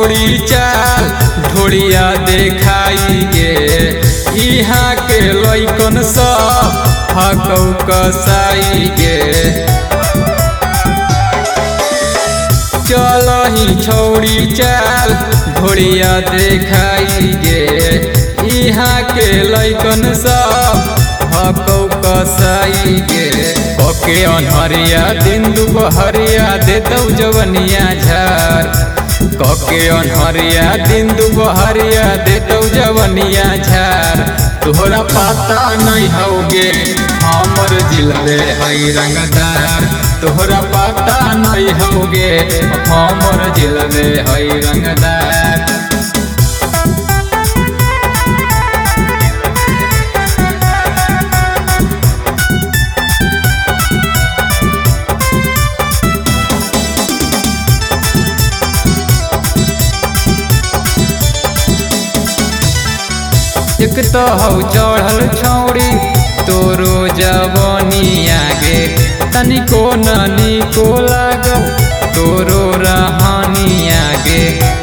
छौड़ी चाल ढोड़िया देखाई गे। यहाँ के लइकन सब हकौ कसाई गे। चलही छौड़ी चाल ढोड़िया देखाई गे। यहाँ के लइकन सब हकौ कसाई गे। ओके अनहरिया दिन दुपहरिया देतौ जवनिया झार। कके अनहरिया दिन दुपहरिया देतौ जवनिया झार। तोहरा पता नहीं होगे हमर जिलबे हई रंगदार। तोहरा पता नहीं होगे हमर जिलबे हई रंगदार। एक तो हौ चढ़ल छौड़ी तोरो जवनिया गे। तनिको ननिको लागौ तोरो रहनिया गे।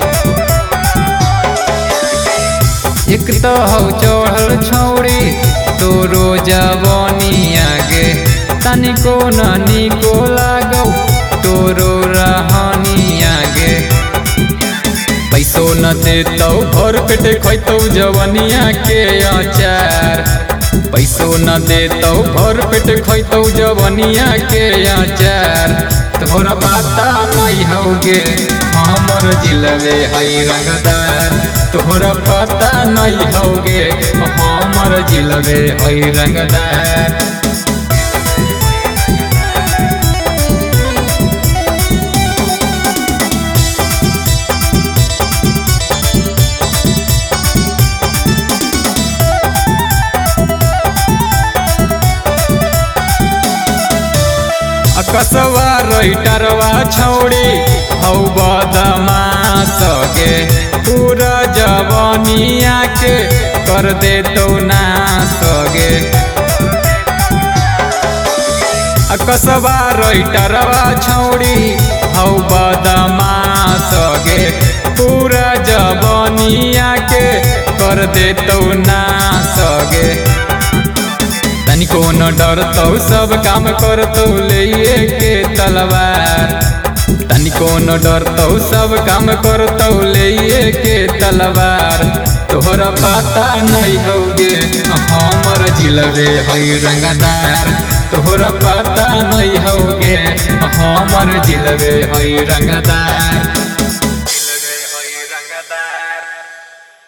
एक तो हौ चढ़ल छौड़ी तोरो जवनिया गे। तनिको ननिको लागौ तोरो रहनिया गे। पैसो न देतौ भर पेट खैतौ जवनिया के अचार। पैसो न देतौ भर पेट खैतौ जवनिया के अचार। तोहरा पता नहीं होगे हमर जिलबे हई रंगदार। तोहरा पता नहीं होगे हमर जिलबे हई रंगदार। कसवा रैटरवा छौड़ी हौ बदमाश गे। पूरा जवनिया के कर देतौ नाश गे। कसवा रैटरवा छौड़ी हौ बदमाश गे। पूरा जवनिया के कर देतौ नाश गे। तनिको न डरतौ सब काम करतौ लेइए के तलवार। तनिको न डरतौ सब काम करतौ लेइए के तलवार। तोहरा पता नहीं होगे हमर जिलबे हई रंगदार। तोहरा पता नहीं होगे हमर जिलबे हई रंगदार।